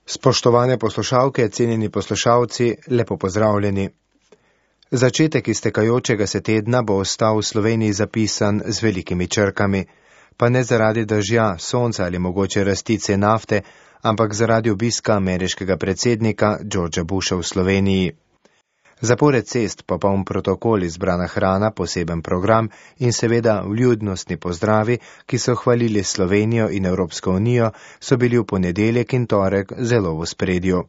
Spoštovane poslušalke, cenjeni poslušalci, lepo pozdravljeni. Začetek iztekajočega se tedna bo ostal v Sloveniji zapisan z velikimi črkami, pa ne zaradi dežja, sonca ali mogoče rastice nafte, ampak zaradi obiska ameriškega predsednika Georgea Busha v Sloveniji. Zapored cest, popoln protokol, izbrana hrana, poseben program in seveda vljudnostni pozdravi, ki so hvalili Slovenijo in Evropsko unijo, so bili v ponedeljek in torek zelo v ospredju.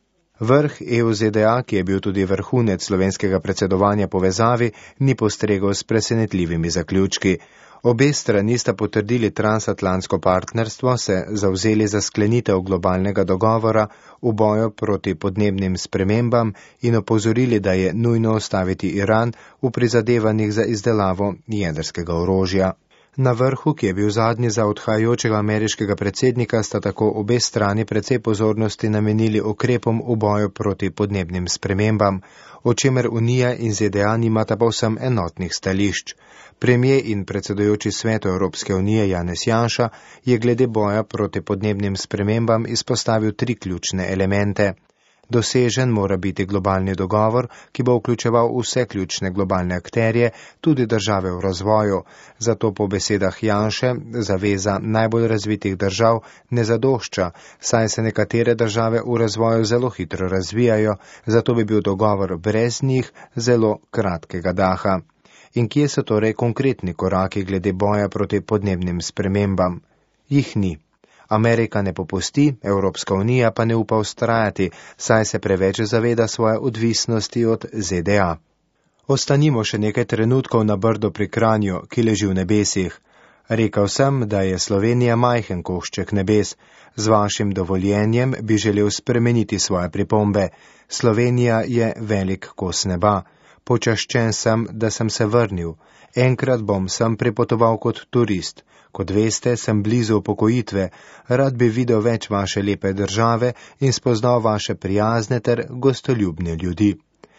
Vrh EU-ZDA, ki je bil tudi vrhunec slovenskega predsedovanja povezavi, ni postregel s presenetljivimi zaključki. Obe strani sta potrdili transatlantsko partnerstvo, se zavzeli za sklenitev globalnega dogovora v boju proti podnebnim spremembam in opozorili, da je nujno ustaviti Iran v prizadevanjih za izdelavo jedrskega orožja. Na vrhu, ki je bil zadnji za odhajajočega ameriškega predsednika, sta tako obe strani precej pozornosti namenili ukrepom v boju proti podnebnim spremembam, o čemer Unija in ZDA nimata povsem enotnih stališč. Premijer in predsedujoči svetu Evropske unije Janez Janša je glede boja proti podnebnim spremembam izpostavil 3 ključne elemente. Dosežen mora biti globalni dogovor, ki bo vključeval vse ključne globalne akterje, tudi države v razvoju. Zato po besedah Janše zaveza najbolj razvitih držav ne zadošča, saj se nekatere države v razvoju zelo hitro razvijajo, zato bi bil dogovor brez njih zelo kratkega daha. In kje so torej konkretni koraki glede boja proti podnebnim spremembam? Jih ni. Amerika ne popusti, Evropska unija pa ne upa vztrajati, saj se preveč zaveda svoje odvisnosti od ZDA. Ostanimo še nekaj trenutkov na Brdu pri Kranju, ki leži v nebesih. Rekel sem, da je Slovenija majhen košček nebes. Z vašim dovoljenjem bi želel spremeniti svoje pripombe. Slovenija je velik kos neba. Počaščen sem, da sem se vrnil. Enkrat bom sem pripotoval kot turist. Kot veste, sem blizu upokojitve. Rad bi videl več vaše lepe države in spoznal vaše prijazne ter gostoljubne ljudi.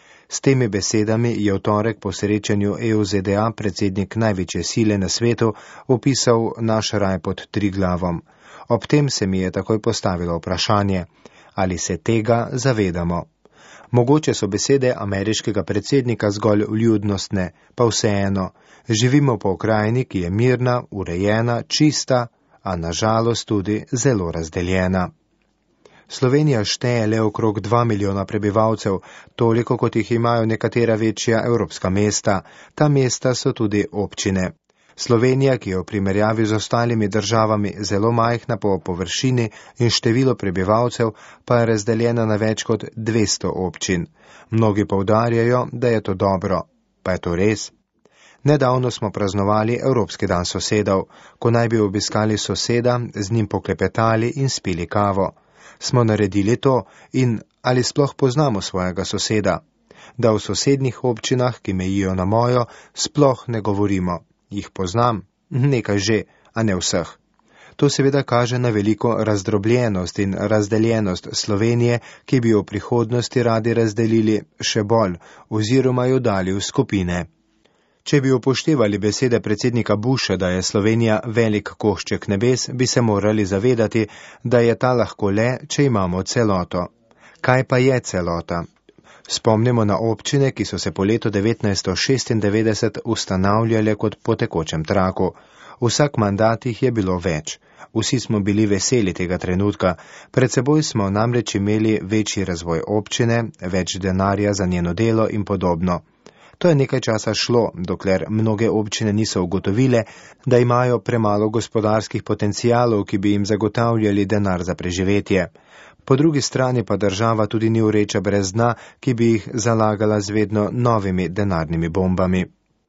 S temi besedami je v torek po srečanju EU-ZDA predsednik največje sile na svetu opisal naš raj pod Triglavom. Ob tem se mi je takoj postavilo vprašanje, ali se tega zavedamo. Mogoče so besede ameriškega predsednika zgolj vljudnostne, pa vseeno, živimo po okrajini, ki je mirna, urejena, čista, a nažalost tudi zelo razdeljena. Slovenija šteje le okrog 2 milijona prebivalcev, toliko kot jih imajo nekatera večja evropska mesta. Ta mesta so tudi občine. Slovenija, ki je v primerjavi z ostalimi državami zelo majhna po površini in število prebivalcev, pa je razdeljena na več kot 200 občin. Mnogi poudarjajo, da je to dobro. Pa je to res? Nedavno smo praznovali Evropski dan sosedov, ko naj bi obiskali soseda, z njim poklepetali in spili kavo. Smo naredili to in ali sploh poznamo svojega soseda? Da v sosednjih občinah, ki mejijo na mojo, sploh ne govorimo. Jih poznam? Nekaj že, a ne vseh. To seveda kaže na veliko razdrobljenost in razdeljenost Slovenije, ki bi jo v prihodnosti radi razdelili še bolj, oziroma jo dali v skupine. Če bi upoštevali besede predsednika Busha, da je Slovenija velik košček nebes, bi se morali zavedati, da je ta lahko le, če imamo celoto. Kaj pa je celota? Spomnimo na občine, ki so se po letu 1996 ustanavljale kot po tekočem traku. Vsak mandat jih je bilo več. Vsi smo bili veseli tega trenutka. Pred seboj smo namreč imeli večji razvoj občine, več denarja za njeno delo in podobno. To je nekaj časa šlo, dokler mnoge občine niso ugotovile, da imajo premalo gospodarskih potencialov, ki bi jim zagotavljali denar za preživetje. Po drugi strani pa država tudi ni vreča brez dna, ki bi jih zalagala z vedno novimi denarnimi bombami.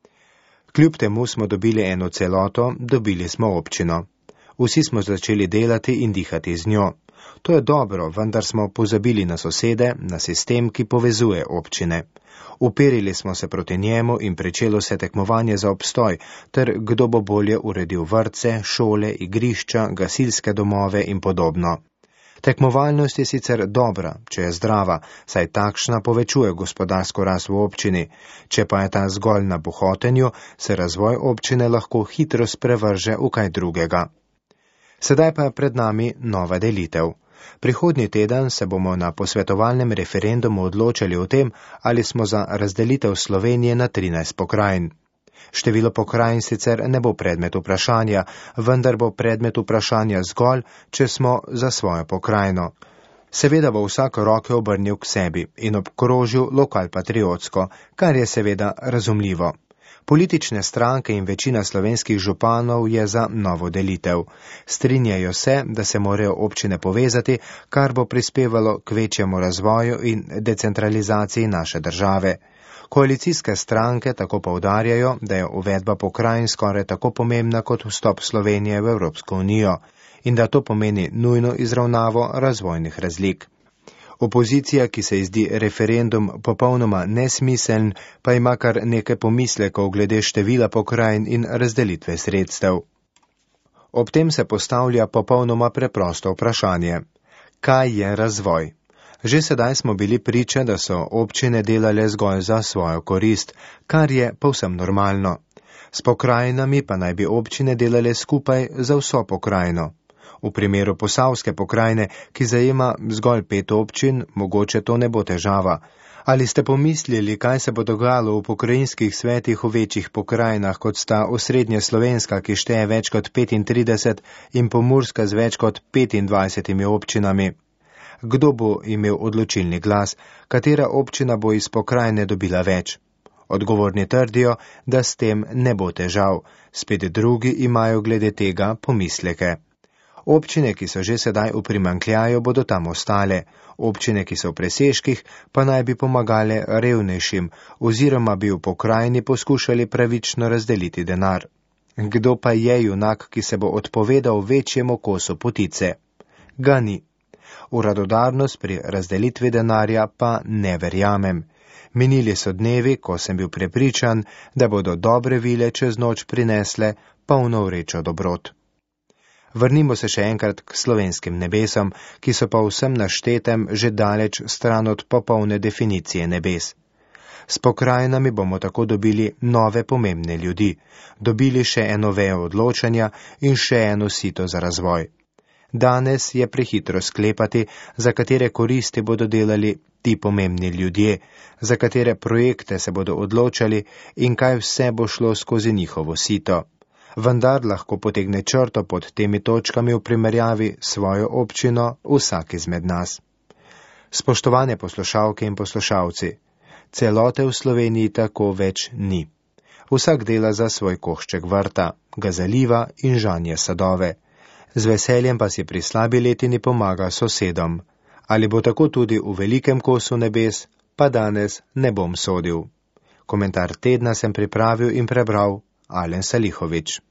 Kljub temu smo dobili eno celoto, dobili smo občino. Vsi smo začeli delati in dihati z njo. To je dobro, vendar smo pozabili na sosede, na sistem, ki povezuje občine. Uperili smo se proti njemu in pričelo se tekmovanje za obstoj, ter kdo bo bolje uredil vrtce, šole, igrišča, gasilske domove in podobno. Tekmovalnost je sicer dobra, če je zdrava, saj takšna povečuje gospodarsko rast v občini. Če pa je ta zgolj na bohotenju, se razvoj občine lahko hitro sprevrže v kaj drugega. Sedaj pa je pred nami nova delitev. Prihodnji teden se bomo na posvetovalnem referendumu odločali o tem, ali smo za razdelitev Slovenije na 13 pokrajin. Število pokrajin sicer ne bo predmet vprašanja, vendar bo predmet vprašanja zgolj, če smo za svojo pokrajino. Seveda bo vsak roke obrnil k sebi in obkrožil lokalpatriotsko, kar je seveda razumljivo. Politične stranke in večina slovenskih županov je za novo delitev. Strinjajo se, da se morajo občine povezati, kar bo prispevalo k večjemu razvoju in decentralizaciji naše države. Koalicijske stranke tako poudarjajo, da je uvedba pokrajin skoraj tako pomembna kot vstop Slovenije v Evropsko unijo in da to pomeni nujno izravnavo razvojnih razlik. Opozicija, ki se ji zdi referendum popolnoma nesmiseln, pa ima kar nekaj pomislekov glede števila pokrajin in razdelitve sredstev. Ob tem se postavlja popolnoma preprosto vprašanje. Kaj je razvoj? Že sedaj smo bili priče, da so občine delale zgolj za svojo korist, kar je povsem normalno. S pokrajinami pa naj bi občine delale skupaj za vso pokrajino. V primeru Posavske pokrajine, ki zajema zgolj 5 občin, mogoče to ne bo težava. Ali ste pomislili, kaj se bo dogajalo v pokrajinskih svetih v večjih pokrajinah, kot sta Osrednja Slovenska, ki šteje več kot 35, in Pomurska z več kot 25 občinami? Kdo bo imel odločilni glas, katera občina bo iz pokrajine dobila več? Odgovorni trdijo, da s tem ne bo težav, spet drugi imajo glede tega pomisleke. Občine, ki so že sedaj v primanjkljaju, bodo tam ostale, občine, ki so v presežkih, pa naj bi pomagale revnejšim, oziroma bi v pokrajini poskušali pravično razdeliti denar. Kdo pa je junak, ki se bo odpovedal večjemu kosu potice? Ga ni. V radodarnost pri razdelitvi denarja pa ne verjamem. Minili so dnevi, ko sem bil prepričan, da bodo dobre vile čez noč prinesle polno vrečo dobrot. Vrnimo se še enkrat k slovenskim nebesom, ki so pa vsem naštetem že daleč stran od popolne definicije nebes. S pokrajinami bomo tako dobili nove pomembne ljudi, dobili še eno vejo odločanja in še eno sito za razvoj. Danes je prehitro sklepati, za katere koristi bodo delali ti pomembni ljudje, za katere projekte se bodo odločali in kaj vse bo šlo skozi njihovo sito. Vendar lahko potegne črto pod temi točkami v primerjavi svojo občino vsak izmed nas. Spoštovane poslušalke in poslušalci, celote v Sloveniji tako več ni. Vsak dela za svoj košček vrta, ga zaliva in žanje sadove. Z veseljem pa si pri slabi letini pomaga sosedom. Ali bo tako tudi v velikem kosu nebes, pa danes ne bom sodil. Komentar tedna sem pripravil in prebral Alen Salihovič.